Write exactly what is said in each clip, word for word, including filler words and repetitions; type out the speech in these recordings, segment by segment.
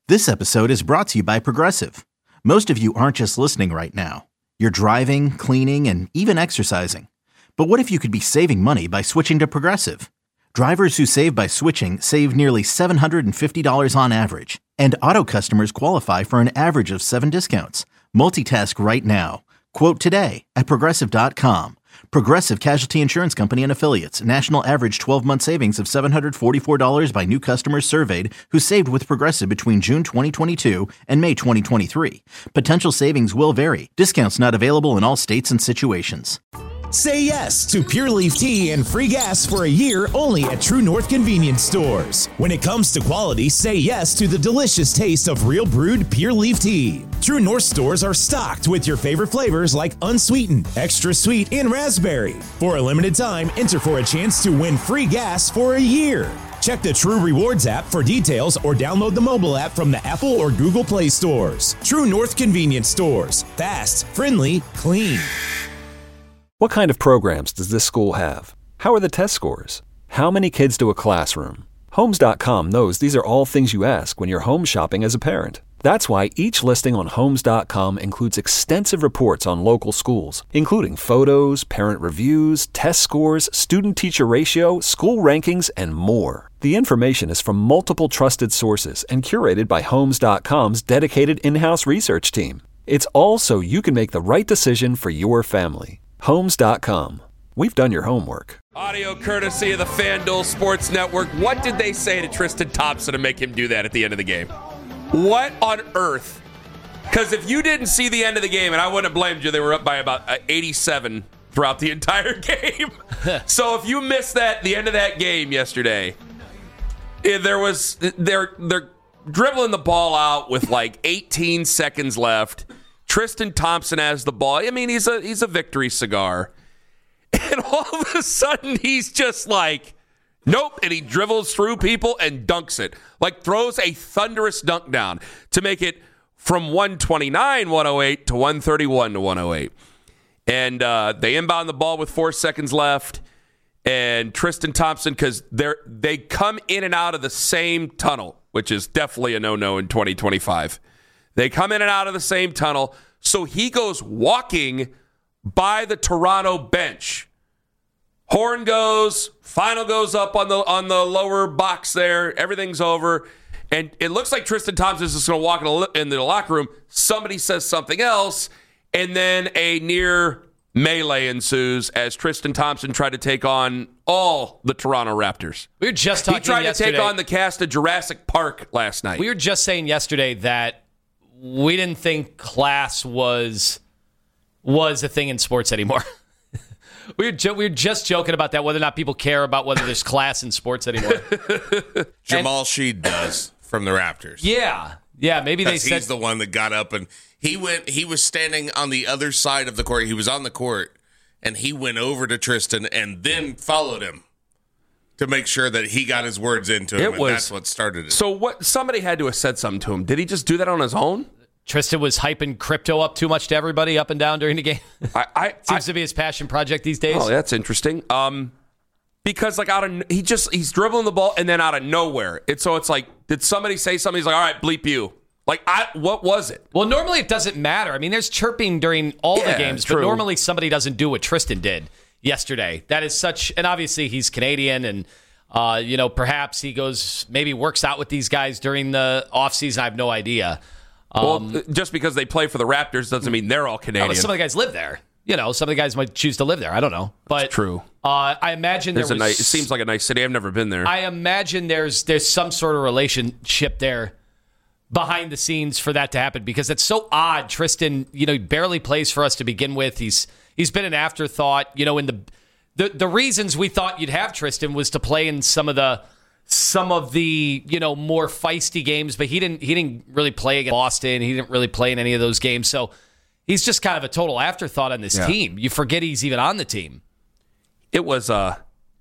This episode is brought to you by Progressive. Most of you aren't just listening right now. You're driving, cleaning, and even exercising. But what if you could be saving money by switching to Progressive? Drivers who save by switching save nearly seven hundred fifty dollars on average. And auto customers qualify for an average of seven discounts. Multitask right now. Quote today at Progressive dot com. Progressive Casualty Insurance Company and Affiliates. National average twelve-month savings of seven hundred forty-four dollars by new customers surveyed who saved with Progressive between June twenty twenty-two and May twenty twenty-three. Potential savings will vary. Discounts not available in all states and situations. Say yes to Pure Leaf Tea and free gas for a year only at True North Convenience Stores. When it comes to quality, say yes to the delicious taste of real brewed Pure Leaf Tea. True North stores are stocked with your favorite flavors like unsweetened, extra sweet, and raspberry. For a limited time, enter for a chance to win free gas for a year. Check the True Rewards app for details or download the mobile app from the Apple or Google Play stores. True North Convenience Stores. Fast, friendly, clean. What kind of programs does this school have? How are the test scores? How many kids do a classroom? Homes dot com knows these are all things you ask when you're home shopping as a parent. That's why each listing on Homes dot com includes extensive reports on local schools, including photos, parent reviews, test scores, student-teacher ratio, school rankings, and more. The information is from multiple trusted sources and curated by Homes dot com's dedicated in-house research team. It's all so you can make the right decision for your family. Homes dot com. We've done your homework. Audio courtesy of the FanDuel Sports Network. What did they say to Tristan Thompson to make him do that at the end of the game? What on earth? Because if you didn't see the end of the game, and I wouldn't have blamed you, they were up by about eighty-seven throughout the entire game. So if you missed that, the end of that game yesterday, there was they're they're dribbling the ball out with like eighteen seconds left. Tristan Thompson has the ball. I mean, he's a he's a victory cigar. And all of a sudden, he's just like, nope. And he dribbles through people and dunks it. Like throws a thunderous dunk down to make it from one twenty-nine, one oh eight to one thirty-one to one oh eight. And uh, they inbound the ball with four seconds left. And Tristan Thompson, because they're they come in and out of the same tunnel, which is definitely a no-no in twenty twenty-five. They come in and out of the same tunnel. So he goes walking by the Toronto bench. Horn goes, final goes up on the on the lower box there. Everything's over. And it looks like Tristan Thompson is just going to walk in the, in the locker room. Somebody says something else. And then a near melee ensues as Tristan Thompson tried to take on all the Toronto Raptors. We were just talking He tried yesterday. to take on the cast of Jurassic Park last night. We were just saying yesterday that we didn't think class was was a thing in sports anymore. we, were jo- we were just joking about that, whether or not people care about whether there's class in sports anymore. Jamal Sheed does from the Raptors. Yeah. Yeah, maybe they said... He's the one that got up and he went. He was standing on the other side of the court. He was on the court, and he went over to Tristan and then followed him to make sure that he got his words into him, It and was, that's what started it. So what? Somebody had to have said something to him. Did he just do that on his own? Tristan was hyping crypto up too much to everybody up and down during the game. I, I Seems I, to be his passion project these days. Oh, that's interesting. Um, because like out of he just he's dribbling the ball and then out of nowhere, it's so it's like, did somebody say something? He's like, all right, bleep you. Like, I what was it? Well, normally it doesn't matter. I mean, there's chirping during all Yeah, the games, true. but normally somebody doesn't do what Tristan did yesterday. That is such, and obviously he's Canadian, and uh, you know, perhaps he goes, maybe works out with these guys during the offseason. I have no idea. Um, Well, just because they play for the Raptors doesn't mean they're all Canadian. Oh, some of the guys live there. You know, some of the guys might choose to live there. I don't know, but That's true. Uh, I imagine There's there a was. nice, it seems like a nice city. I've never been there. I imagine there's there's some sort of relationship there behind the scenes for that to happen, because it's so odd. Tristan, you know, he barely plays for us to begin with. He's he's been an afterthought. You know, in the the the reasons we thought you'd have Tristan was to play in some of the some of the, you know, more feisty games, but he didn't he didn't really play against Boston. He didn't really play in any of those games. So he's just kind of a total afterthought on this Yeah. team. You forget he's even on the team. It was uh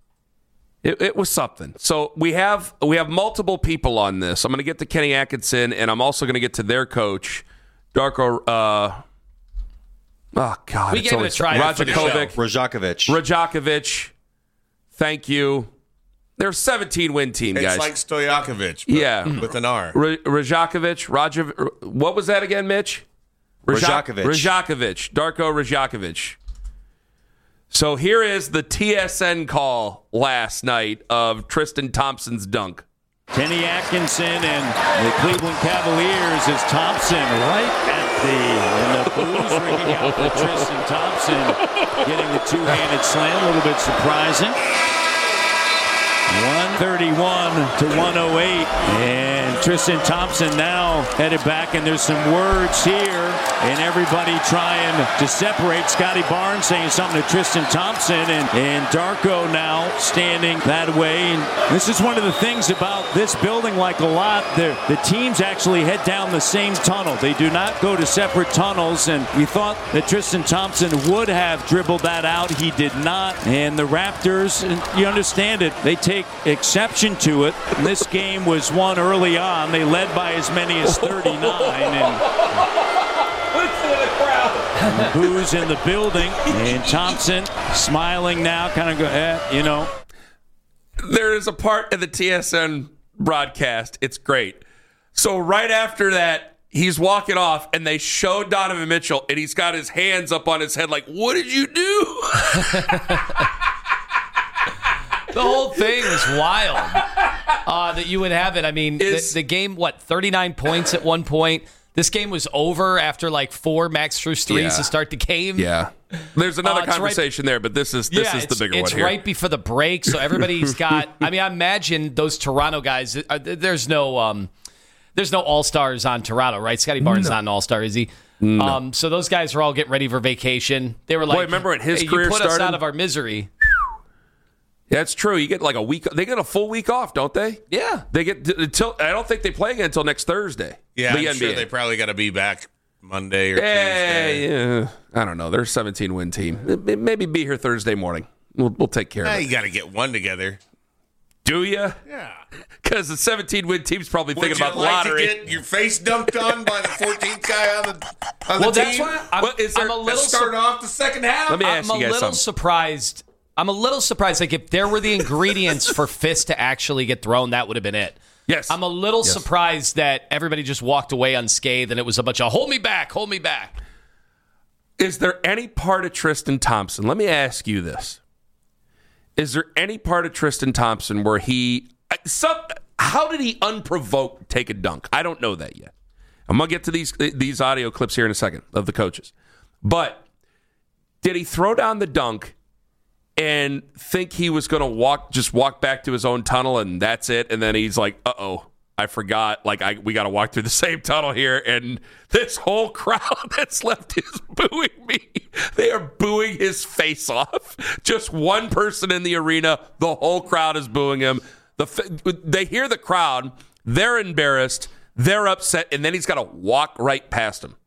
it, it was something. So we have we have multiple people on this. I'm going to get to Kenny Atkinson, and I'm also going to get to their coach, Darko. Uh, oh God, We it's gave it always- a try for the show. Rajakovic. Rajakovic. Rajakovic. Thank you. They're a seventeen-win team, guys. It's like Stojakovic, but yeah, with an R. R- Rajakovic, Rajav, what was that again, Mitch? Rajakovic. Rajakovic. Darko Rajakovic. So here is the T S N call last night of Tristan Thompson's dunk. Kenny Atkinson and the Cleveland Cavaliers as Thompson right at the, and the booze ringing out for Tristan Thompson getting the two-handed slam, a little bit surprising. one thirty-one to one oh eight, and Tristan Thompson now headed back, and there's some words here, and everybody trying to separate. Scotty Barnes saying something to Tristan Thompson, and, and Darko now standing that way. And this is one of the things about this building, like a lot, the, the teams actually head down the same tunnel. They do not go to separate tunnels, and we thought that Tristan Thompson would have dribbled that out. He did not, and the Raptors, and you understand it, they take exception to it. And this game was won early on. They led by as many as thirty-nine. And the booze in the building. And Thompson smiling now, kind of go, eh, you know. There is a part of the T S N broadcast. It's great. So right after that, he's walking off, and they show Donovan Mitchell, and he's got his hands up on his head like, what did you do? The whole thing was wild uh, that you would have it. I mean, the, the game, what, thirty-nine points at one point? This game was over after like four Max Strus threes Yeah. to start the game. Yeah. There's another Uh, it's conversation right, there, but this is this yeah, is the bigger it's one here. It's right before the break, so everybody's got. I mean, I imagine those Toronto guys. Uh, there's no, um, there's no All Stars on Toronto, right? Scotty Barnes No. not an All Star, is he? No. Um, so those guys were all getting ready for vacation. They were like, Boy, remember when his hey, career you put us started? out of our misery. That's true. You get like a week. They get a full week off, don't they? Yeah. They get until. I don't think they play again until next Thursday. Yeah, the I'm N B A. sure they probably got to be back Monday or Yeah, Tuesday. yeah. I don't know. They're a seventeen-win team. Maybe be here Thursday morning. We'll, we'll take care Yeah, of it. you got to get one together. Do you? Yeah. Because the seventeen-win team's probably Would thinking you about the like lottery. to get your face dunked on by the fourteenth guy on the, on Well, the that's team? why I'm, Well, is there- I'm a little Let's start sur- off the second half. Let me I'm ask a you guys little something. surprised. I'm a little surprised. Like if there were the ingredients for fists to actually get thrown, that would have been it. Yes. I'm a little Yes. surprised that everybody just walked away unscathed and it was a bunch of hold me back, hold me back. Is there any part of Tristan Thompson? Let me ask you this. Is there any part of Tristan Thompson where he some how did he unprovoked take a dunk? I don't know that yet. I'm going to get to these these audio clips here in a second of the coaches. But did he throw down the dunk and think he was going to walk just walk back to his own tunnel and that's it, and then he's like, "Uh-oh, I forgot. Like I we got to walk through the same tunnel here, and this whole crowd that's left is booing me. They are booing his face off. Just one person in the arena, the whole crowd is booing him. The they hear the crowd, they're embarrassed, they're upset, and then he's got to walk right past them.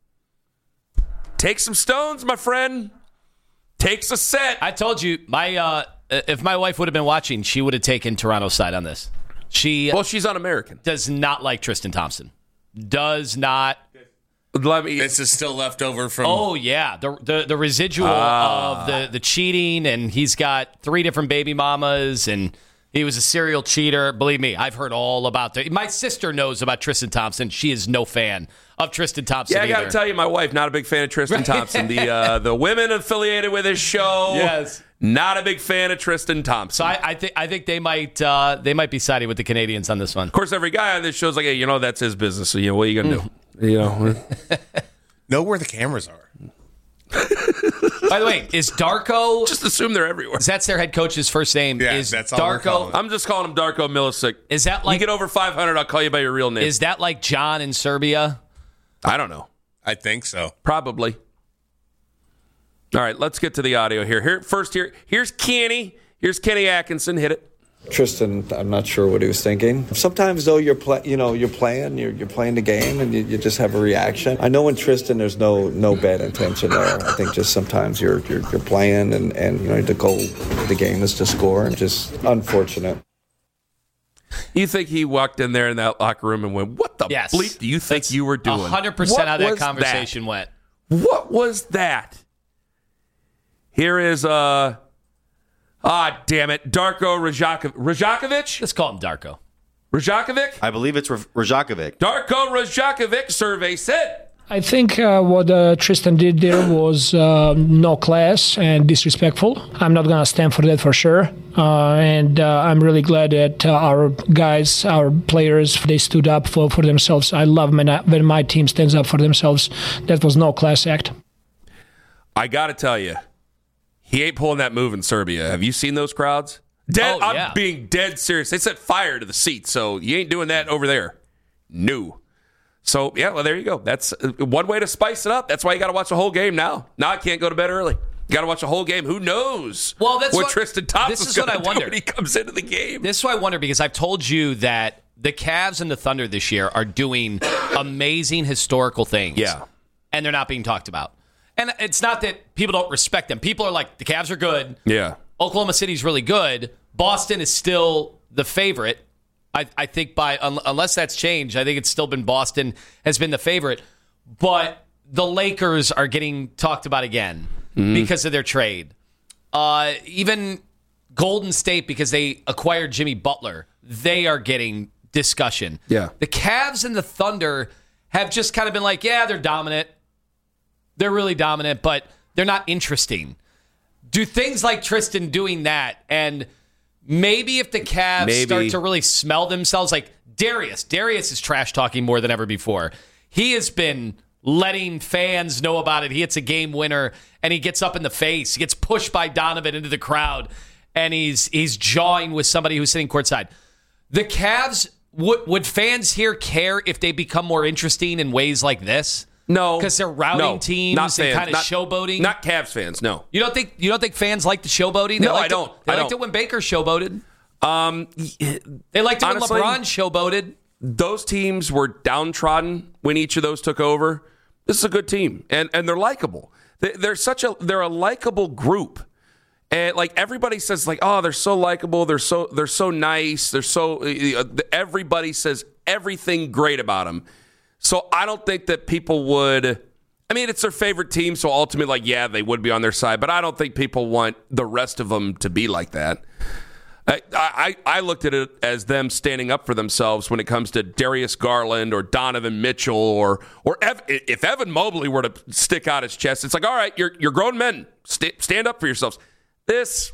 Take some stones, my friend. Takes a set. I told you, my uh, if my wife would have been watching, she would have taken Toronto's side on this. She Well, she's un-American. does not like Tristan Thompson. Does not. Let me. This is still left over from. Oh yeah, the the, the residual of the the cheating, and he's got three different baby mamas, and he was a serial cheater. Believe me, I've heard all about that. My sister knows about Tristan Thompson. She is no fan of Tristan Thompson. Yeah, I got to either. tell you, my wife not a big fan of Tristan Thompson. The uh, the women affiliated with his show, Yes. not a big fan of Tristan Thompson. So I, I think I think they might uh, they might be siding with the Canadians on this one. of course, every guy on this show is like, hey, you know, that's his business. So you know, what are you gonna do? You know, Know where the cameras are. By the way, is Darko? just assume they're everywhere. That's their head coach's first name. Yeah, is that's all we're calling Darko? it. I'm just calling him Darko Milicic. Is that You like get over five hundred, I'll call you by your real name. is that like John in Serbia? I don't know. I think so. Probably. All right, let's get to the audio here. Here first, here here's Kenny. Here's Kenny Atkinson. Hit it. Tristan, I'm not sure what he was thinking. Sometimes, though, you're play, you know, you're playing, you're, you're playing the game, and you, you just have a reaction. I know in Tristan, there's no no bad intention there. I think just sometimes you're you're, you're playing, and, and you know the goal of the game is to score, and just unfortunate. You think he walked in there in that locker room and went, "What the Yes. bleep do you think That's you were doing?" one hundred percent What how that was conversation went. What was that? Here is uh Ah, damn it. Darko Rajakovic. Rajakovic? Let's call him Darko. Rajakovic? I believe it's Rajakovic. Darko Rajakovic, survey said. I think uh, what uh, Tristan did there was uh, no class and disrespectful. I'm not going to stand for that for sure. Uh, and uh, I'm really glad that uh, our guys, our players, they stood up for, for themselves. I love when, I, when my team stands up for themselves. That was no class act. I got to tell you, he ain't pulling that move in Serbia. Have you seen those crowds? Dead, oh, yeah. I'm being dead serious. They set fire to the seats, so you ain't doing that over there. No. So, yeah, well, there you go. That's one way to spice it up. That's why you got to watch the whole game now. Now I can't go to bed early. You got to watch the whole game. Who knows well, that's what, what Tristan Thompson's going to do when he comes into the game. This is why I wonder, because I've told you that the Cavs and the Thunder this year are doing amazing historical things. Yeah. And they're not being talked about. And it's not that people don't respect them. People are like, the Cavs are good. Yeah. Oklahoma City's really good. Boston is still the favorite. I, I think by un, unless that's changed, I think it's still been Boston has been the favorite. But the Lakers are getting talked about again mm-hmm. because of their trade. Uh, even Golden State, because they acquired Jimmy Butler, they are getting discussion. Yeah. The Cavs and the Thunder have just kind of been like, yeah, they're dominant. They're really dominant, but they're not interesting. Do things like Tristan doing that, and maybe if the Cavs maybe. start to really smell themselves, like Darius. Darius is trash talking more than ever before. He has been letting fans know about it. He hits a game winner, and he gets up in the face. He gets pushed by Donovan into the crowd, and he's he's jawing with somebody who's sitting courtside. The Cavs, would, would fans here care if they become more interesting in ways like this? No, because they're routing no, teams not and fans, kind of not, showboating. Not Cavs fans, no. You don't think you don't think fans like the showboating? They No, liked I don't. It, they I liked don't. it when Baker showboated. Um, they liked it honestly, when LeBron showboated. Those teams were downtrodden when each of those took over. This is a good team, and and they're likable. They, they're such a they're a likable group, and like everybody says, like, oh, they're so likable. They're so they're so nice. They're so uh, everybody says everything great about them. So I don't think that people would. I mean, it's their favorite team, so ultimately, like, yeah, they would be on their side. But I don't think people want the rest of them to be like that. I, I, I looked at it as them standing up for themselves when it comes to Darius Garland or Donovan Mitchell or or Ev- if Evan Mobley were to stick out his chest, it's like, all right, you're you're grown men, St- stand up for yourselves. This,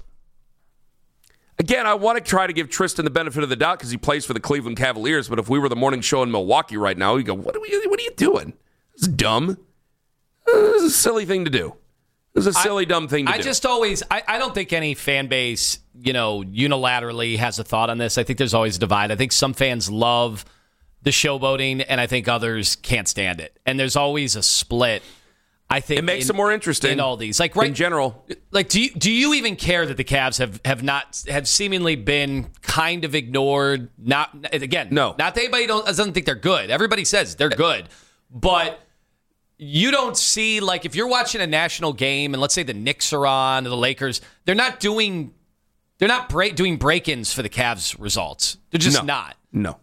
again, I want to try to give Tristan the benefit of the doubt because he plays for the Cleveland Cavaliers. But if we were the morning show in Milwaukee right now, we go, what are we? What are you doing? It's dumb. This is a silly thing to do. This is a silly, I, dumb thing to I do. I just always, I, I don't think any fan base, you know, unilaterally has a thought on this. I think there's always a divide. I think some fans love the showboating, and I think others can't stand it. And there's always a split. I think it makes in, it more interesting in all these. Like right in general. Like, do you, do you even care that the Cavs have, have not have seemingly been kind of ignored? Not again, no, not that anybody don't, doesn't think they're good. Everybody says they're good, but. You don't see, like, if you're watching a national game and let's say the Knicks are on or the Lakers, they're not doing they're not break, doing break-ins for the Cavs results. They're just no. not. No.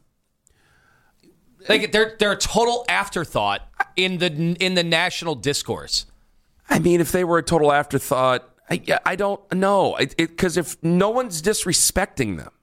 Like they're they're a total afterthought in the in the national discourse. I mean, if they were a total afterthought, I I don't know. Because if no one's disrespecting them,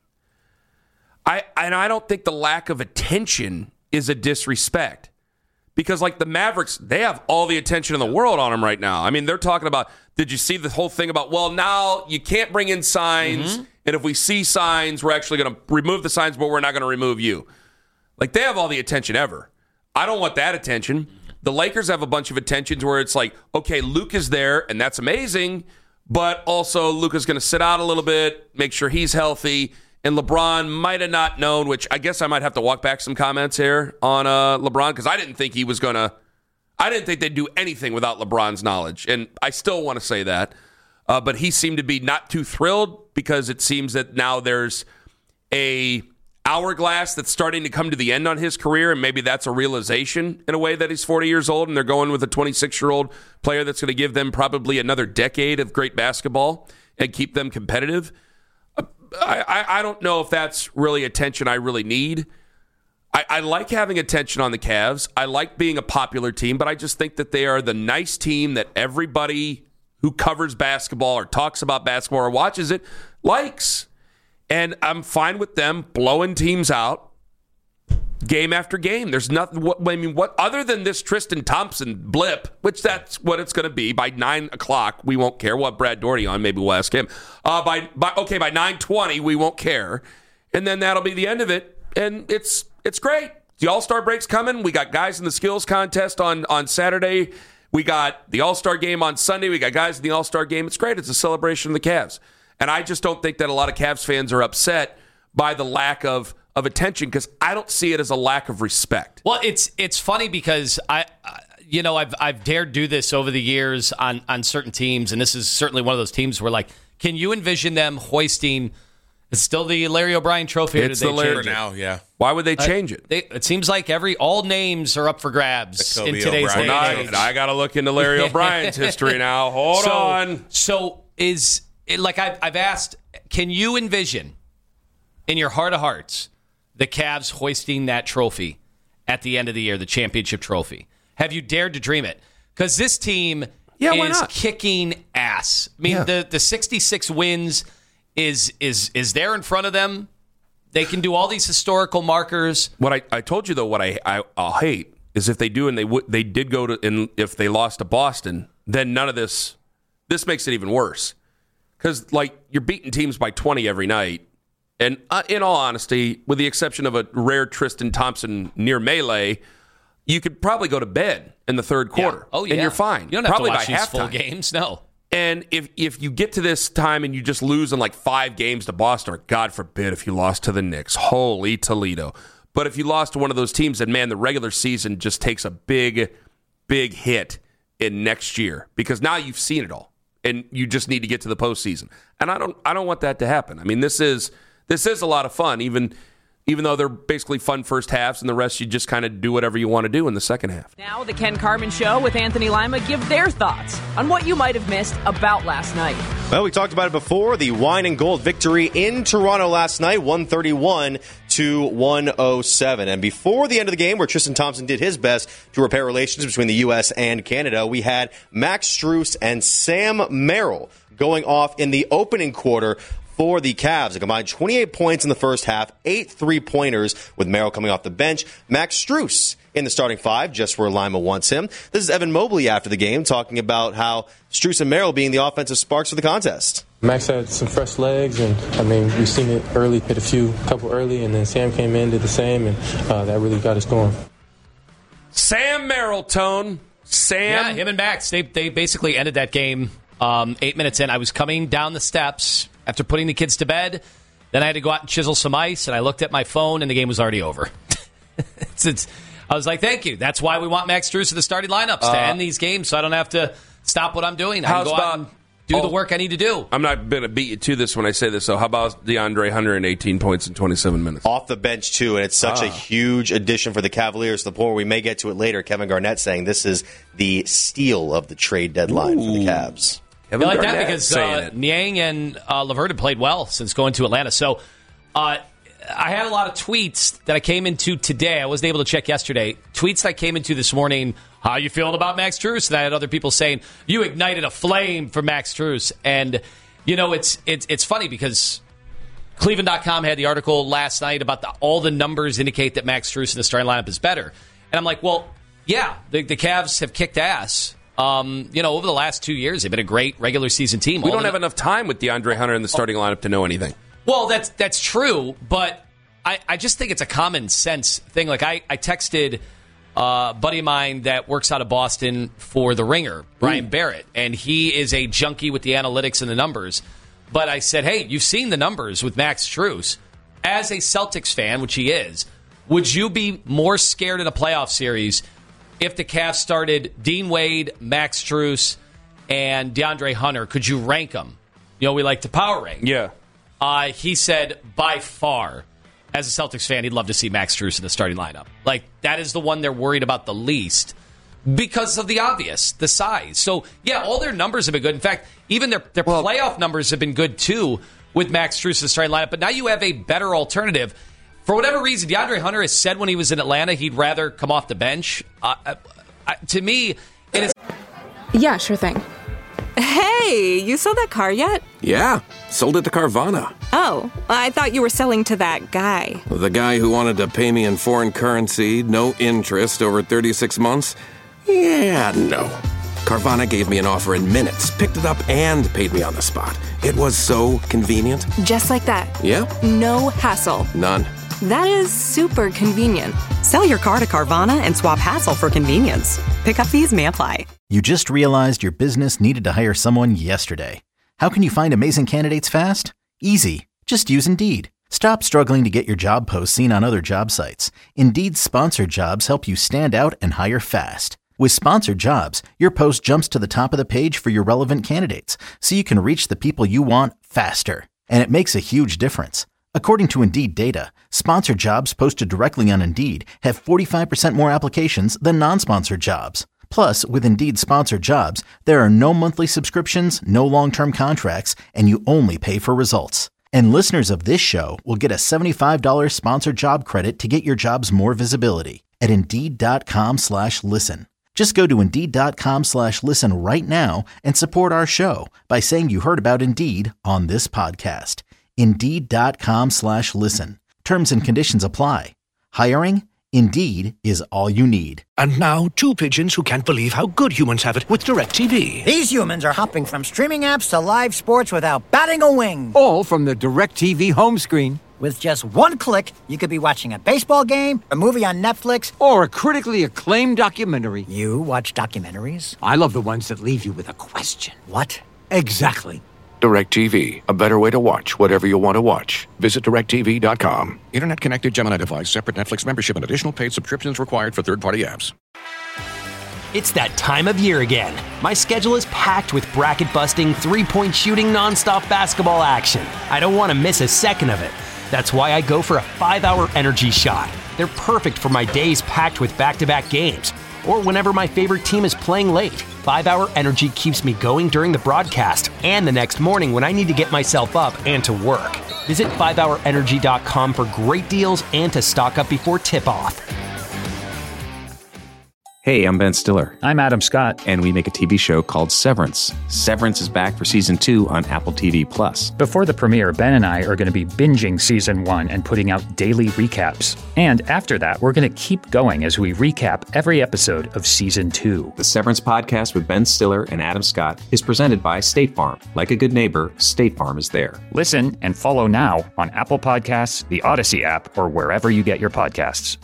I and I don't think the lack of attention is a disrespect. Because, like, the Mavericks, they have all the attention in the world on them right now. I mean, they're talking about, did you see the whole thing about, well, now you can't bring in signs, mm-hmm. and if we see signs, we're actually going to remove the signs, but we're not going to remove you. Like, they have all the attention ever. I don't want that attention. The Lakers have a bunch of attentions where it's like, okay, Luke is there, and that's amazing, but also Luka's going to sit out a little bit, make sure he's healthy. And LeBron might have not known, which I guess I might have to walk back some comments here on uh, LeBron because I didn't think he was going to – I didn't think they'd do anything without LeBron's knowledge. And I still want to say that. Uh, but he seemed to be not too thrilled because it seems that now there's a hourglass that's starting to come to the end on his career, and maybe that's a realization in a way that he's forty years old and they're going with a twenty-six-year-old player that's going to give them probably another decade of great basketball and keep them competitive. I, I don't know if that's really attention I really need. I, I like having attention on the Cavs. I like being a popular team, but I just think that they are the nice team that everybody who covers basketball or talks about basketball or watches it likes. And I'm fine with them blowing teams out game after game. There's nothing, what, I mean, what other than this Tristan Thompson blip, which that's what it's going to be. By nine o'clock, we won't care. We'll have Brad Doherty on. Maybe we'll ask him. Uh, by, by Okay, by nine twenty, we won't care. And then that'll be the end of it. And it's it's great. The All-Star break's coming. We got guys in the skills contest on, on Saturday. We got the All-Star game on Sunday. We got guys in the All-Star game. It's great. It's a celebration of the Cavs. And I just don't think that a lot of Cavs fans are upset by the lack of of attention, because I don't see it as a lack of respect. Well, it's it's funny because I, I you know, I've I've dared do this over the years on on certain teams, and this is certainly one of those teams where, like, can you envision them hoisting? It's still the Larry O'Brien Trophy. It's the Larry now, yeah. Why would they change it? They, it seems like every all names are up for grabs in today's day and age. I got to look into Larry O'Brien's history now. Hold so, on. So is it, like I've I've asked, can you envision in your heart of hearts the Cavs hoisting that trophy at the end of the year, the championship trophy? Have you dared to dream it? Because this team yeah, why is not? kicking ass. I mean, Yeah. the, the sixty-six wins is is is there in front of them. They can do all these historical markers. What I, I told you, though, what I, I, I'll hate is if they do and they w- they did go to, and if they lost to Boston, then none of this, this makes it even worse. Because, like, you're beating teams by twenty every night. And uh, in all honesty, with the exception of a rare Tristan Thompson near melee, you could probably go to bed in the third quarter. Yeah. Oh, yeah. And you're fine. You don't have probably to watch by these halftime. full games, no. And if if you get to this time and you just lose in like five games to Boston, or God forbid if you lost to the Knicks, holy Toledo. But if you lost to one of those teams, then, man, the regular season just takes a big, big hit in next year, because now you've seen it all and you just need to get to the postseason. And I don't I don't want that to happen. I mean, this is this is a lot of fun, even even though they're basically fun first halves, and the rest you just kind of do whatever you want to do in the second half. Now the Ken Carman Show with Anthony Lima give their thoughts on what you might have missed about last night. Well, we talked about it before. The wine and gold victory in Toronto last night, one thirty-one to one oh seven. And before the end of the game, where Tristan Thompson did his best to repair relations between the U S and Canada, we had Max Strus and Sam Merrill going off in the opening quarter for the Cavs. A combined twenty-eight points in the first half, eight three-pointers, with Merrill coming off the bench. Max Strus in the starting five, just where Lima wants him. This is Evan Mobley after the game, talking about how Strus and Merrill being the offensive sparks of the contest. Max had some fresh legs, and, I mean, we've seen it early, hit a few, couple early, and then Sam came in, did the same, and uh, that really got us going. Sam Merrill, Tone. Sam. Yeah, him and Max, they, they basically ended that game um, eight minutes in. I was coming down the steps after putting the kids to bed. Then I had to go out and chisel some ice, and I looked at my phone, and the game was already over. it's, it's, I was like, thank you. That's why we want Max Strus in the starting lineups, uh, to end these games so I don't have to stop what I'm doing. I can How's go about, out and do oh, the work I need to do. I'm not going to beat you to this when I say this, so how about DeAndre Hunter and eighteen points in twenty-seven minutes? Off the bench, too, and it's such ah. a huge addition for the Cavaliers, to the point where we may get to it later. Kevin Garnett saying this is the steal of the trade deadline Ooh. for the Cavs. I like that because uh, Niang and uh, LeVert have played well since going to Atlanta. So uh, I had a lot of tweets that I came into today. I wasn't able to check yesterday. Tweets that I came into this morning. How you feeling about Max Strus? And I had other people saying, you ignited a flame for Max Strus. And, you know, it's it's it's funny because Cleveland dot com had the article last night about the, all the numbers indicate that Max Strus in the starting lineup is better. And I'm like, well, yeah, the, the Cavs have kicked ass. Um, you know, over the last two years, they've been a great regular season team. We All don't the, have enough time with DeAndre Hunter in the starting lineup to know anything. Well, that's that's true, but I, I just think it's a common sense thing. Like, I, I texted uh, a buddy of mine that works out of Boston for The Ringer, Brian Ooh. Barrett, and he is a junkie with the analytics and the numbers. But I said, hey, you've seen the numbers with Max Strus. As a Celtics fan, which he is, would you be more scared in a playoff series if the Cavs started Dean Wade, Max Strus, and DeAndre Hunter? Could you rank them? You know, we like to power rank. Yeah. Uh, he said, by far, as a Celtics fan, he'd love to see Max Strus in the starting lineup. Like, that is the one they're worried about the least because of the obvious, the size. So, yeah, all their numbers have been good. In fact, even their, their well, playoff numbers have been good, too, with Max Strus in the starting lineup. But now you have a better alternative. For whatever reason, DeAndre Hunter has said when he was in Atlanta he'd rather come off the bench. Uh, uh, to me, it is... Yeah, sure thing. Hey, you sold that car yet? Yeah, sold it to Carvana. Oh, I thought you were selling to that guy. The guy who wanted to pay me in foreign currency, no interest, over thirty-six months? Yeah, no. Carvana gave me an offer in minutes, picked it up, and paid me on the spot. It was so convenient. Just like that. Yeah? No hassle. None. That is super convenient. Sell your car to Carvana and swap hassle for convenience. Pickup fees may apply. You just realized your business needed to hire someone yesterday. How can you find amazing candidates fast? Easy. Just use Indeed. Stop struggling to get your job posts seen on other job sites. Indeed's sponsored jobs help you stand out and hire fast. With sponsored jobs, your post jumps to the top of the page for your relevant candidates, so you can reach the people you want faster. And it makes a huge difference. According to Indeed data, sponsored jobs posted directly on Indeed have forty-five percent more applications than non-sponsored jobs. Plus, with Indeed sponsored jobs, there are no monthly subscriptions, no long-term contracts, and you only pay for results. And listeners of this show will get a seventy-five dollars sponsored job credit to get your jobs more visibility at Indeed.com slash listen. Just go to Indeed.com slash listen right now and support our show by saying you heard about Indeed on this podcast. Indeed.com slash listen. Terms and conditions apply. Hiring? Indeed is all you need. And now, two pigeons who can't believe how good humans have it with DirecTV. These humans are hopping from streaming apps to live sports without batting a wing. All from the DirecTV home screen. With just one click, you could be watching a baseball game, a movie on Netflix, or a critically acclaimed documentary. You watch documentaries? I love the ones that leave you with a question. What? Exactly. DirecTV, a better way to watch whatever you want to watch. Visit direct T V dot com. Internet connected Gemini device, separate Netflix membership, and additional paid subscriptions required for third-party apps. It's that time of year again. My schedule is packed with bracket-busting, three-point shooting, nonstop basketball action. I don't want to miss a second of it. That's why I go for a five-hour energy shot. They're perfect for my days packed with back-to-back games, or whenever my favorite team is playing late. five-hour energy keeps me going during the broadcast and the next morning when I need to get myself up and to work. Visit five hour energy dot com for great deals and to stock up before tip-off. Hey, I'm Ben Stiller. I'm Adam Scott. And we make a T V show called Severance. Severance is back for season two on Apple T V Plus. Before the premiere, Ben and I are going to be binging season one and putting out daily recaps. And after that, we're going to keep going as we recap every episode of season two. The Severance podcast with Ben Stiller and Adam Scott is presented by State Farm. Like a good neighbor, State Farm is there. Listen and follow now on Apple Podcasts, the Odyssey app, or wherever you get your podcasts.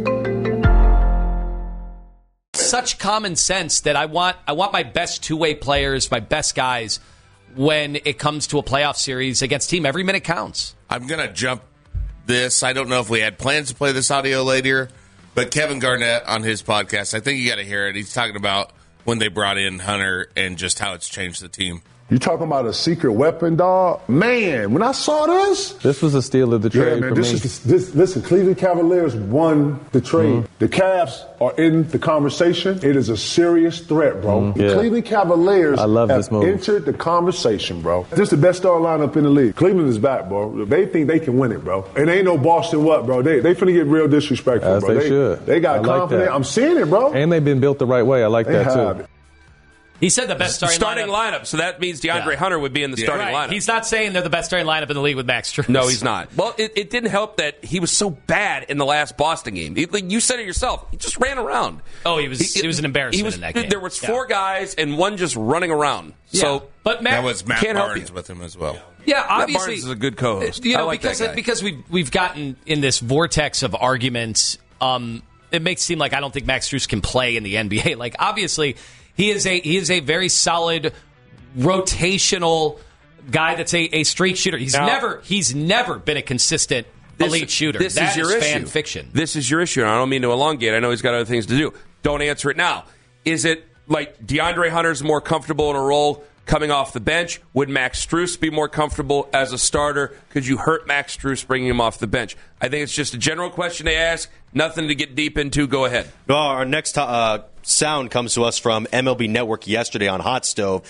Such common sense that I want I want my best two-way players, my best guys, when it comes to a playoff series against team. Every minute counts. I'm going to jump this. I don't know if we had plans to play this audio later, but Kevin Garnett on his podcast, I think you got to hear it. He's talking about when they brought in Hunter and just how it's changed the team. You talking about a secret weapon, dog? Man, when I saw this, this was a steal of the trade. Yeah, man. For this me. is the, this. Listen, Cleveland Cavaliers won the trade. Mm-hmm. The Cavs are in the conversation. It is a serious threat, bro. Mm-hmm. The Yeah. Cleveland Cavaliers I love have this move. entered the conversation, bro. This is the best star lineup in the league. Cleveland is back, bro. They think they can win it, bro. And ain't no Boston what, bro. They they finna get real disrespectful, As bro. they should. They got I like confidence. that. I'm seeing it, bro. And they've been built the right way. I like They that have. too. He said the best starting, starting lineup. lineup. So that means DeAndre Yeah. Hunter would be in the starting Right. lineup. He's not saying they're the best starting lineup in the league with Max Strus. No, he's not. Well, it, it didn't help that he was so bad in the last Boston game. He, like you said it yourself. He just ran around. Oh, he was he was an embarrassment He was, in that game. There was Yeah. four guys and one just running around. Yeah. So, but Matt, That was Matt can't help Barnes you. with him as well. Yeah, Matt obviously, Barnes is a good co-host. You know, I like because that guy. because we've we've gotten in this vortex of arguments. Um, it makes it seem like I don't think Max Strus can play in the N B A. Like obviously, he is a he is a very solid rotational guy that's a, a straight shooter. He's Now- never he's never been a consistent This- elite shooter. This That is your fan issue. fiction. This is your issue. And I don't mean to elongate. I know he's got other things to do. Don't answer it now. Is it like DeAndre Hunter's more comfortable in a role coming off the bench? Would Max Strus be more comfortable as a starter? Could you hurt Max Strus bringing him off the bench? I think it's just a general question to ask. Nothing to get deep into. Go ahead. Well, our next uh, sound comes to us from M L B Network yesterday on Hot Stove.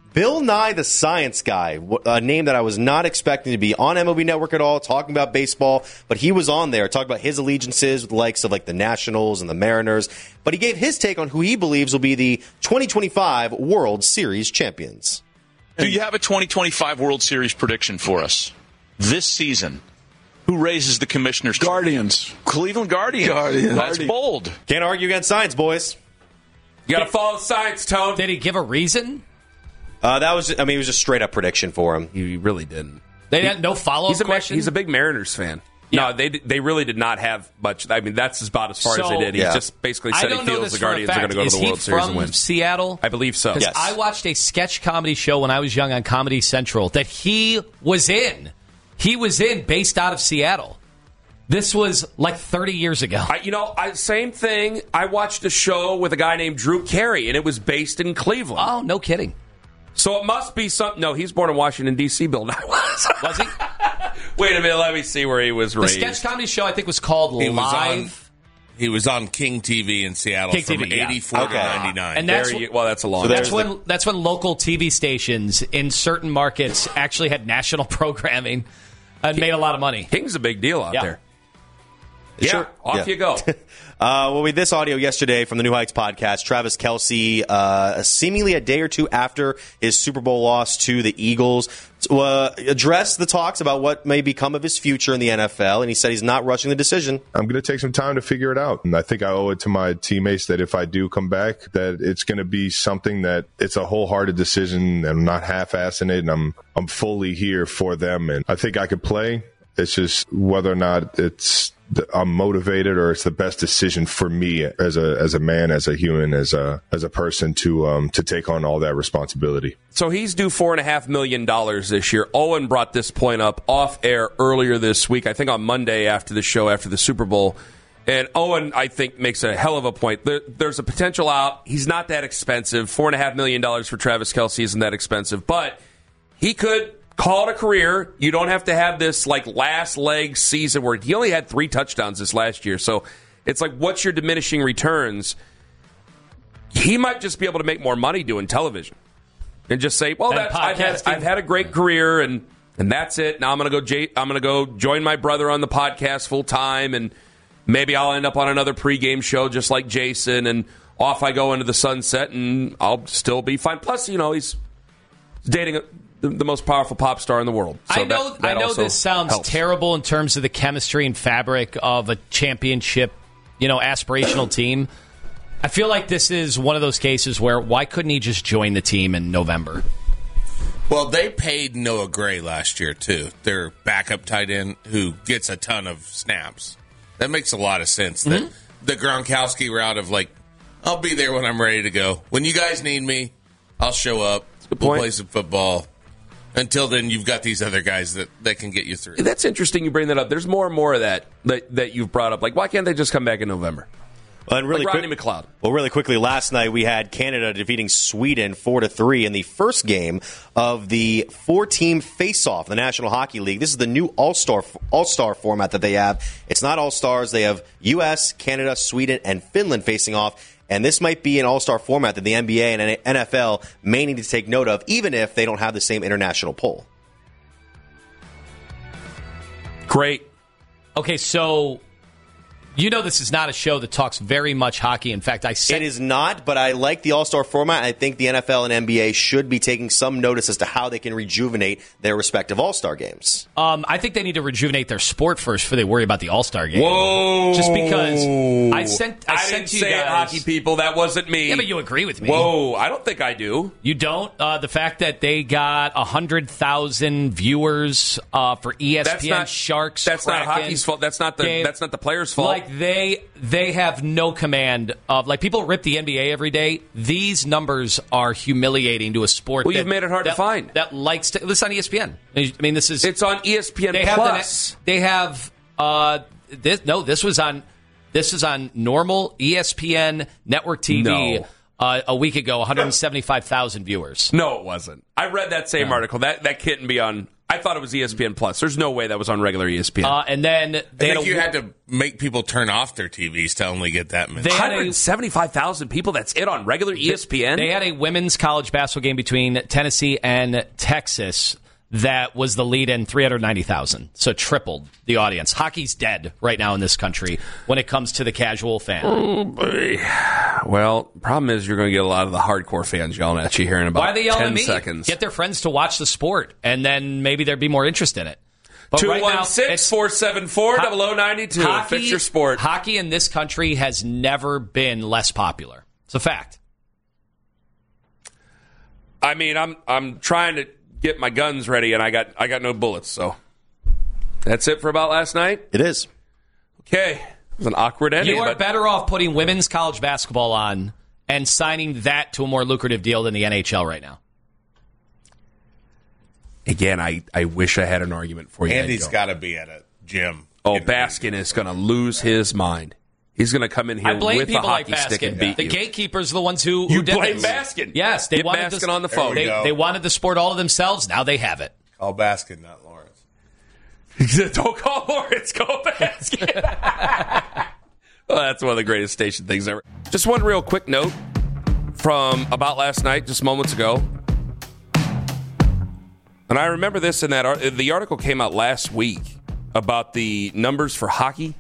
Bill Nye the Science Guy, a name that I was not expecting to be on M L B Network at all, talking about baseball, but he was on there talking about his allegiances with the likes of like the Nationals and the Mariners. But he gave his take on who he believes will be the twenty twenty-five World Series champions. Do you have a twenty twenty-five World Series prediction for us this season? Who raises the commissioner's Guardians. Cleveland Guardians. Guardians. That's bold. Can't argue against science, boys. You got to follow science, Tone. Did he give a reason? Uh, that was, I mean, it was a straight up prediction for him. He really didn't. They had no follow up question? He's a big Mariners fan. Yeah. No, they they really did not have much. I mean, that's about as far so, as they did. He yeah. just basically said he feels the Guardians are going to go to the World Series and win. Is he from Seattle? I believe so. Yes. I watched a sketch comedy show when I was young on Comedy Central that he was in. He was in based out of Seattle. This was like thirty years ago. I, you know, I, same thing. I watched a show with a guy named Drew Carey, and it was based in Cleveland. Oh, no kidding. So it must be something. No, he's born in Washington, D C, Bill Nye was. Was he? Wait a minute. Let me see where he was raised. The sketch comedy show, I think, was called he Live. Was on, he was on King T V in Seattle King from T V, eighty-four yeah. to ninety-nine. And that's you, well, that's a long. So that's when the, that's when local T V stations in certain markets actually had national programming and King, made a lot of money. King's a big deal out yeah. there. Yeah, sure. off yeah. you go. uh, well, with this audio yesterday from the New Heights podcast, Travis Kelce, uh, seemingly a day or two after his Super Bowl loss to the Eagles, uh, addressed the talks about what may become of his future in the N F L, and he said he's not rushing the decision. I'm going to take some time to figure it out, and I think I owe it to my teammates that if I do come back, that it's going to be something that it's a wholehearted decision, and I'm not half-assing it, and I'm I'm fully here for them, and I think I could play. It's just whether or not it's I'm motivated or it's the best decision for me as a as a man, as a human, as a as a person to um, to take on all that responsibility. So he's due four and a half million dollars this year. Owen brought this point up off air earlier this week, I think on Monday after the show, after the Super Bowl. And Owen, I think, makes a hell of a point. There, there's a potential out. He's not that expensive. Four and a half million dollars for Travis Kelce isn't that expensive, but he could call it a career. You don't have to have this like last leg season where he only had three touchdowns this last year. So it's like, what's your diminishing returns? He might just be able to make more money doing television and just say, "Well, that's, I've, had, I've had a great career, and and that's it. Now I'm gonna go. J- I'm gonna go join my brother on the podcast full time, and maybe I'll end up on another pregame show just like Jason, and off I go into the sunset, and I'll still be fine." Plus, you know, he's dating a The, the most powerful pop star in the world. So I know. That, that I know this sounds helps. terrible in terms of the chemistry and fabric of a championship, you know, aspirational team. I feel like this is one of those cases where why couldn't he just join the team in November? Well, they paid Noah Gray last year too. Their backup tight end who gets a ton of snaps. That makes a lot of sense. Mm-hmm. That the Gronkowski route of like, I'll be there when I'm ready to go. When you guys need me, I'll show up. We'll play some football. Until then, you've got these other guys that, that can get you through. That's interesting you bring that up. There's more and more of that, that that you've brought up. Like, why can't they just come back in November? Well, and really like Rodney quick, McLeod. Well, really quickly, last night we had Canada defeating Sweden four to three in the first game of the four-team face-off, the National Hockey League. This is the new All-Star All-Star format that they have. It's not All-Stars. They have U S, Canada, Sweden, and Finland facing off. And this might be an all-star format that the N B A and N F L may need to take note of, even if they don't have the same international pull. Great. Okay, so you know this is not a show that talks very much hockey. In fact, I said it is not, but I like the all-star format. I think the N F L and N B A should be taking some notice as to how they can rejuvenate their respective all-star games. Um, I think they need to rejuvenate their sport first before they worry about the all-star game. Whoa! Just because I sent, I, I sent didn't you say guys, it, hockey people. That wasn't me. Yeah, but you agree with me. Whoa! I don't think I do. You don't. Uh, the fact that they got a hundred thousand viewers uh, for E S P N that's not, Sharks. That's Kraken, not hockey's fault. That's not the. game. That's not the players' fault. Like they. They have no command of, like, people rip the N B A every day. These numbers are humiliating to a sport. Well, that, you've made it hard that, to find. That likes to. This on E S P N. I mean, this is. It's on E S P N they Plus. Have the, they have. Uh, this, no, this was on. This is on normal E S P N network T V. No. Uh, a week ago, one hundred seventy-five thousand viewers. No, it wasn't. I read that same no. article. That that couldn't be on I thought it was E S P N Plus. There's no way that was on regular E S P N. Uh, and then I they think had a, you had to make people turn off their T Vs to only get that many. They had one hundred seventy-five thousand people, that's it on regular E S P N? They had a women's college basketball game between Tennessee and Texas that was the lead in three hundred ninety thousand. So tripled the audience. Hockey's dead right now in this country when it comes to the casual fan. Oh, boy. Well, problem is you're going to get a lot of the hardcore fans yelling at you here in about Why are they yelling ten at me? seconds. Get their friends to watch the sport, and then maybe there'd be more interest in it. But two right now, one six, four seven four, zero zero nine two. hockey, Fix your sport. Hockey in this country has never been less popular. It's a fact. I mean, I'm I'm trying to get my guns ready, and I got I got no bullets. So that's it for about last night. It is. Okay, it was an awkward ending. You are but better off putting women's college basketball on and signing that to a more lucrative deal than the N H L right now. Again, I, I wish I had an argument for you. Andy's got to be at a gym. Oh, Baskin is going to lose his mind. He's going to come in here I blame with a people like hockey stick Baskin. and beat The you. gatekeepers are the ones who, You who did blame this. Baskin. Yes, they Get wanted Baskin the, on the phone. They, they wanted the sport all to themselves. Now they have it. Call Baskin, not Lawrence. Don't call Lawrence. Call Baskin. Well, that's one of the greatest station things ever. Just one real quick note from about last night, just moments ago. And I remember this in that art- the article came out last week about the numbers for hockey.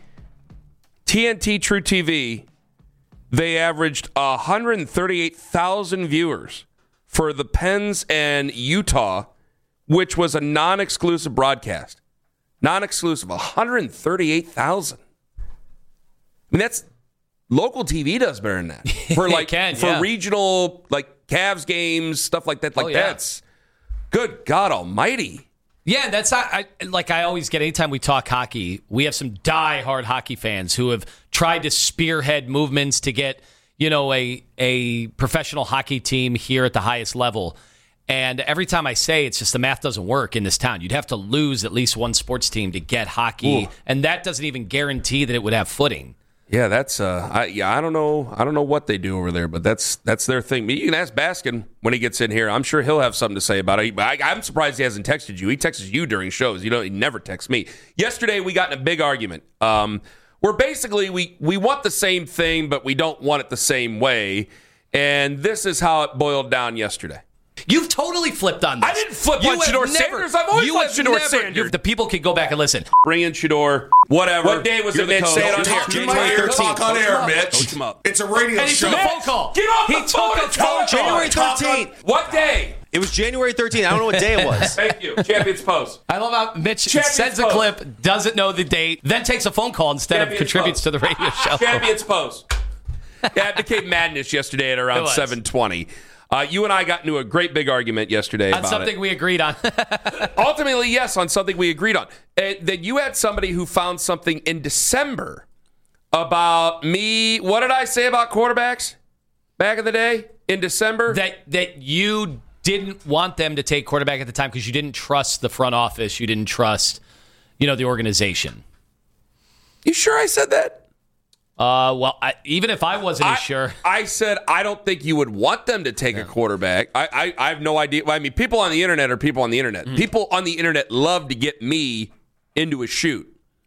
T N T True T V, they averaged one hundred thirty-eight thousand viewers for the Pens and Utah, which was a non-exclusive broadcast. Non-exclusive, one hundred thirty-eight thousand. I mean, that's local T V does better than that. For like can, for yeah. regional like Cavs games, stuff like that. Like Oh, yeah. that's good God Almighty. Yeah, that's not, I, like I always get. Anytime we talk hockey, we have some die-hard hockey fans who have tried to spearhead movements to get, you know, a a professional hockey team here at the highest level. And every time I say it's just the math doesn't work in this town. You'd have to lose at least one sports team to get hockey, Ooh. and that doesn't even guarantee that it would have footing. Yeah, that's uh, I, yeah. I don't know. I don't know what they do over there, but that's that's their thing. You can ask Baskin when he gets in here. I'm sure he'll have something to say about it. I, I'm surprised he hasn't texted you. He texts you during shows. You know, he never texts me. Yesterday, we got in a big argument. Um, where basically we we want the same thing, but we don't want it the same way. And this is how it boiled down yesterday. You've totally flipped on this. I didn't flip You on have Shedeur never- Sanders. I've always you liked have Shedeur never- Sanders. you- The people can go back and listen. Bring in Shedeur. Whatever. What day was You're it, the Mitch? coach. Say it on Talk here. to Talk my ear. Talk on air, Mitch. Coach him up. It's a radio And he show. took a phone call. Get off He the took phone a and tell phone us. call. January Talk on- thirteenth. What day? It was January thirteenth. I don't know what day it was. Thank you. Champions Post. I love how Mitch Champions sends a Post. clip, doesn't know the date, then takes a phone call instead Champions of contributes Post. to the radio show. Champions Post. Yeah, it became madness yesterday at It around was. seven twenty. Uh, you and I got into a great big argument yesterday On about something it. we agreed on. Ultimately, yes, on something we agreed on. Uh, that you had somebody who found something in December about me. What did I say about quarterbacks back in the day in December? that that you didn't want them to take quarterback at the time because you didn't trust the front office, you didn't trust, you know, the organization. You sure I said that? Uh, well, I, even if I wasn't I, as sure, I said I don't think you would want them to take a quarterback. I, I, I have no idea. I mean, people on the internet are people on the internet. Mm. People on the internet love to get me into a shoot.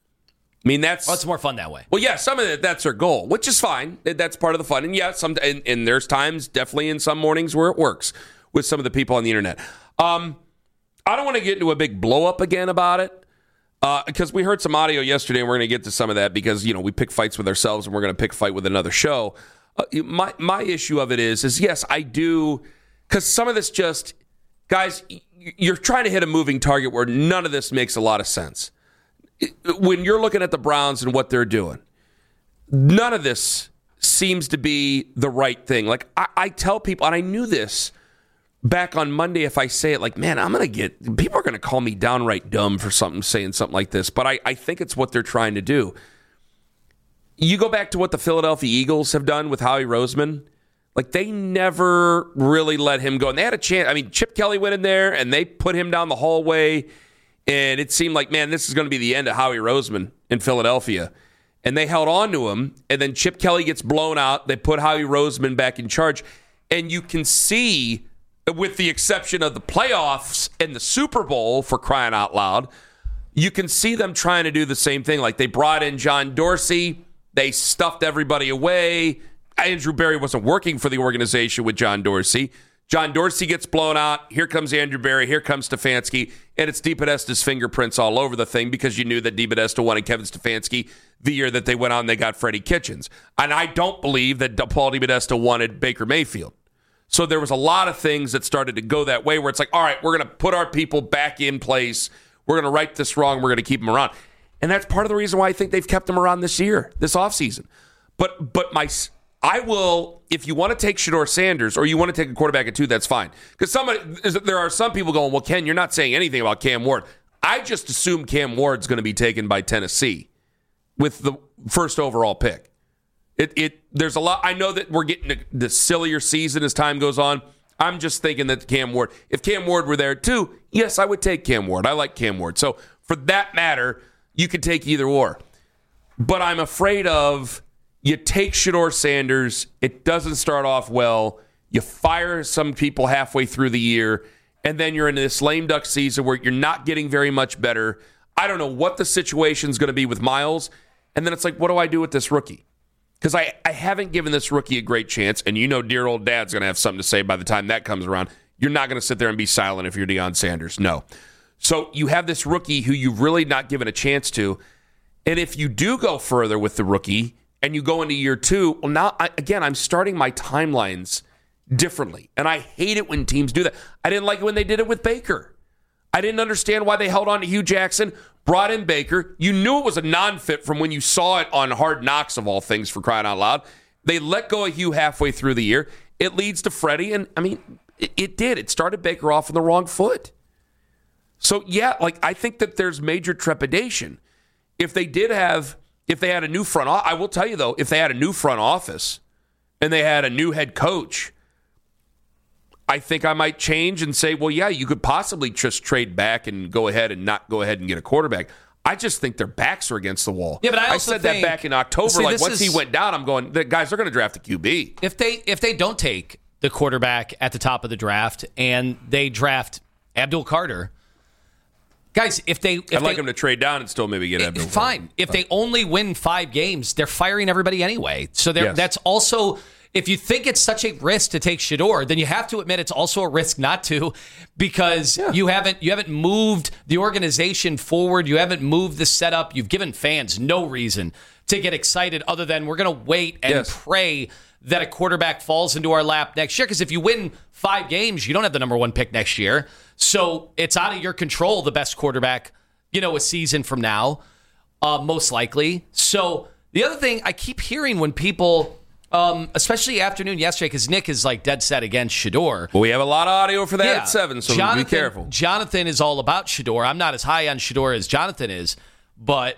I mean, that's well, it's more fun that way. well, yeah. Some of it, that's their goal, which is fine. That's part of the fun. And yeah, some and, and there's times, definitely in some mornings where it works with some of the people on the internet. Um, I don't want to get into a big blow up again about it. Because uh, we heard some audio yesterday, and we're going to get to some of that because, you know, we pick fights with ourselves, and we're going to pick a fight with another show. Uh, my my issue of it is, is yes, I do, because some of this just, guys, you're trying to hit a moving target where none of this makes a lot of sense. When you're looking at the Browns and what they're doing, none of this seems to be the right thing. Like, I, I tell people, and I knew this back on Monday, if I say it, like, man, I'm going to get, people are going to call me downright dumb for something, saying something like this, but I, I think it's what they're trying to do. You go back to what the Philadelphia Eagles have done with Howie Roseman. Like, they never really let him go. And they had a chance. I mean, Chip Kelly went in there, and they put him down the hallway, and it seemed like, man, this is going to be the end of Howie Roseman in Philadelphia. And they held on to him, and then Chip Kelly gets blown out. They put Howie Roseman back in charge, and you can see with the exception of the playoffs and the Super Bowl, for crying out loud, you can see them trying to do the same thing. Like they brought in John Dorsey. They stuffed everybody away. Andrew Berry wasn't working for the organization with John Dorsey. John Dorsey gets blown out. Here comes Andrew Berry. Here comes Stefanski. And it's DePodesta's fingerprints all over the thing because you knew that DePodesta wanted Kevin Stefanski the year that they went on and they got Freddie Kitchens. And I don't believe that Paul DePodesta wanted Baker Mayfield. So there was a lot of things that started to go that way where it's like, all right, we're going to put our people back in place. We're going to right this wrong. We're going to keep them around. And that's part of the reason why I think they've kept them around this year, this offseason. But but my I will, if you want to take Shedeur Sanders or you want to take a quarterback at two, that's fine. Because somebody there are some people going, well, Ken, you're not saying anything about Cam Ward. I just assume Cam Ward's going to be taken by Tennessee with the first overall pick. It it there's a lot. I know that we're getting the sillier season as time goes on. I'm just thinking that Cam Ward, if Cam Ward were there too, yes, I would take Cam Ward. I like Cam Ward. So for that matter, you could take either or. But I'm afraid of you take Shedeur Sanders, it doesn't start off well, you fire some people halfway through the year, and then you're in this lame duck season where you're not getting very much better. I don't know what the situation's going to be with Miles. And then it's like, what do I do with this rookie? Because I, I haven't given this rookie a great chance, and you know dear old dad's going to have something to say by the time that comes around. You're not going to sit there and be silent if you're Deion Sanders. No. So you have this rookie who you've really not given a chance to. And if you do go further with the rookie and you go into year two, well, now, I, again, I'm starting my timelines differently. And I hate it when teams do that. I didn't like it when they did it with Baker. I didn't understand why they held on to Hugh Jackson, brought in Baker. You knew it was a non-fit from when you saw it on Hard Knocks, of all things, for crying out loud. They let go of Hugh halfway through the year. It leads to Freddie, and, I mean, it, it did. It started Baker off on the wrong foot. So, yeah, like, I think that there's major trepidation. If they did have, if they had a new front office, I will tell you, though, if they had a new front office and they had a new head coach, I think I might change and say, well, yeah, you could possibly just trade back and go ahead and not go ahead and get a quarterback. I just think their backs are against the wall. Yeah, but I, I also said think, that back in October. see, like once is, he went down, I'm going, the guys are going to draft a Q B. If they if they don't take the quarterback at the top of the draft and they draft Abdul Carter, guys, if they, if I'd like they, them to trade down and still maybe get Abdul. Fine. If they only win five games, they're firing everybody anyway. So yes. that's also. If you think it's such a risk to take Shedeur, then you have to admit it's also a risk not to, because yeah. you haven't you haven't moved the organization forward. You haven't moved the setup. You've given fans no reason to get excited other than we're going to wait and yes. pray that a quarterback falls into our lap next year. Because if you win five games, you don't have the number one pick next year. So it's out of your control, the best quarterback, you know, a season from now, uh, most likely. So the other thing I keep hearing when people... Um, especially afternoon yesterday, because Nick is like dead set against Shedeur. Well, we have a lot of audio for that yeah. at seven, so Jonathan, be careful. Jonathan is all about Shedeur. I'm not as high on Shedeur as Jonathan is, but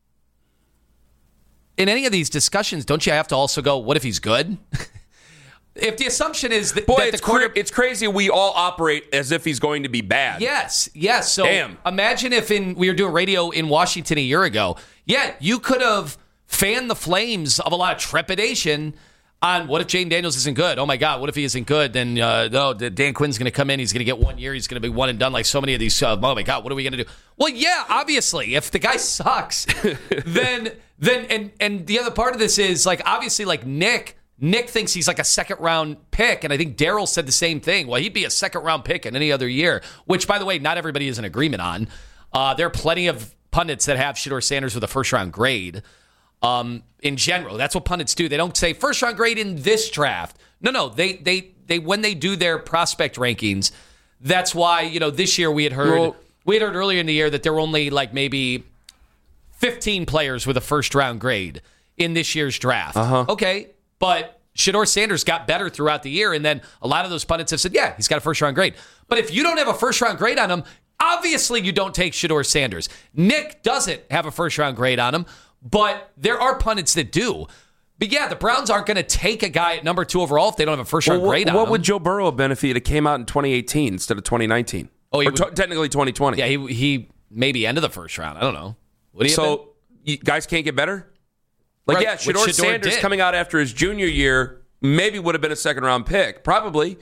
in any of these discussions, don't you have to also go, what if he's good? If the assumption is that, Boy, that it's, the quarter- cra- it's crazy we all operate as if he's going to be bad. Yes, yes. So Damn. Imagine if in we were doing radio in Washington a year ago. Yeah, you could have fan the flames of a lot of trepidation on what if Jaden Daniels isn't good? Oh, my God, what if he isn't good? Then uh, no, Dan Quinn's going to come in. He's going to get one year. He's going to be one and done like so many of these. Uh, oh, my God, what are we going to do? Well, yeah, obviously, if the guy sucks, then then and and the other part of this is like obviously like Nick. Nick thinks he's like a second-round pick, and I think Daryl said the same thing. Well, he'd be a second-round pick in any other year, which, by the way, not everybody is in agreement on. Uh, there are plenty of pundits that have Shedeur Sanders with a first-round grade. Um, in general, that's what pundits do. They don't say first round grade in this draft. No, no, they they they when they do their prospect rankings, that's why, you know, this year we had heard well, we had heard earlier in the year that there were only like maybe fifteen players with a first round grade in this year's draft. Uh-huh. Okay, but Shedeur Sanders got better throughout the year, and then a lot of those pundits have said, yeah, he's got a first round grade. But if you don't have a first round grade on him, obviously you don't take Shedeur Sanders. Nick doesn't have a first round grade on him. But there are pundits that do. But yeah, the Browns aren't going to take a guy at number two overall if they don't have a first-round well, grade on What him. would Joe Burrow have been if he had came out in twenty eighteen instead of twenty nineteen? Oh, he or would, t- technically twenty twenty. Yeah, he he maybe end of the first round. I don't know. Would he so you guys can't get better? Like, right, yeah, Shedeur Sanders did. coming out after his junior year maybe would have been a second-round pick. Probably.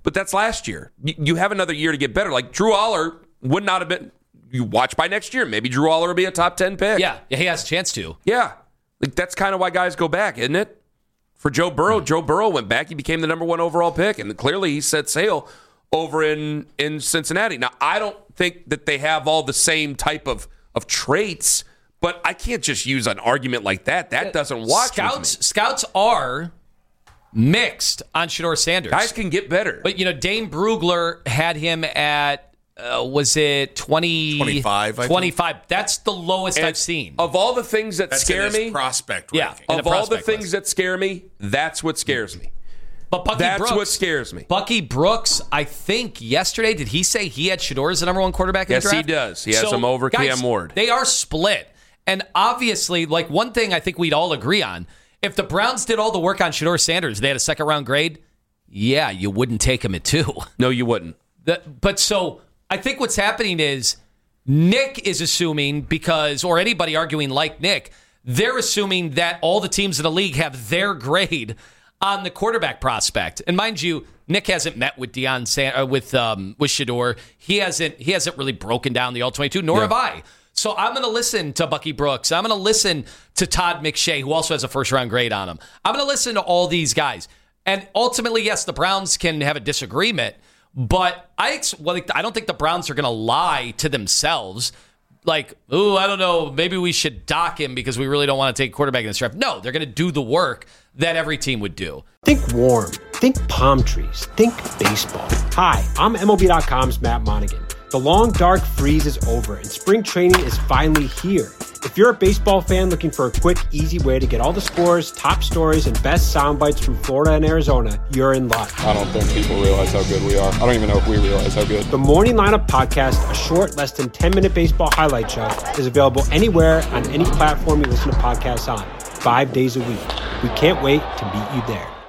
but that's last year. You, you have another year to get better. Like Drew Aller would not have been. You watch by next year, maybe Drew Aller will be a top ten pick. Yeah, he has a chance to. Yeah, like that's kind of why guys go back, isn't it? For Joe Burrow, Joe Burrow went back. He became the number one overall pick, and clearly he set sail over in, in Cincinnati. Now, I don't think that they have all the same type of, of traits, but I can't just use an argument like that. That doesn't watch Scouts, Scouts are mixed on Shedeur Sanders. Guys can get better. But, you know, Dane Brugler had him at, uh, was it twenty, twenty-five? I twenty-five. Think. That's the lowest and I've seen. Of all the things that that's scare in his me, prospect yeah, ranking. of all the things list. that scare me, that's what scares me. But Bucky That's Brooks, what scares me. Bucky Brooks, I think yesterday, did he say he had Shedeur as the number one quarterback in yes, the draft? Yes, he does. He has so, him over guys, Cam Ward. They are split. And obviously, like one thing I think we'd all agree on, if the Browns did all the work on Shedeur Sanders, they had a second round grade, yeah, you wouldn't take him at two. No, you wouldn't. The, but so I think what's happening is Nick is assuming because, or anybody arguing like Nick, they're assuming that all the teams in the league have their grade on the quarterback prospect. And mind you, Nick hasn't met with Deion San- uh, with um, with Shedeur. He hasn't he hasn't really broken down the all twenty-two, nor yeah. have I. So I'm going to listen to Bucky Brooks. I'm going to listen to Todd McShay, who also has a first round grade on him. I'm going to listen to all these guys. And ultimately, yes, the Browns can have a disagreement, but I well, I don't think the Browns are going to lie to themselves. Like, ooh, I don't know, maybe we should dock him because we really don't want to take quarterback in this draft. No, they're going to do the work that every team would do. Think warm. Think palm trees. Think baseball. Hi, I'm M L B dot com's Matt Monaghan. The long, dark freeze is over, and spring training is finally here. If you're a baseball fan looking for a quick, easy way to get all the scores, top stories, and best sound bites from Florida and Arizona, you're in luck. I don't think people realize how good we are. I don't even know if we realize how good. The Morning Lineup Podcast, a short, less than ten-minute baseball highlight show, is available anywhere on any platform you listen to podcasts on, five days a week. We can't wait to meet you there.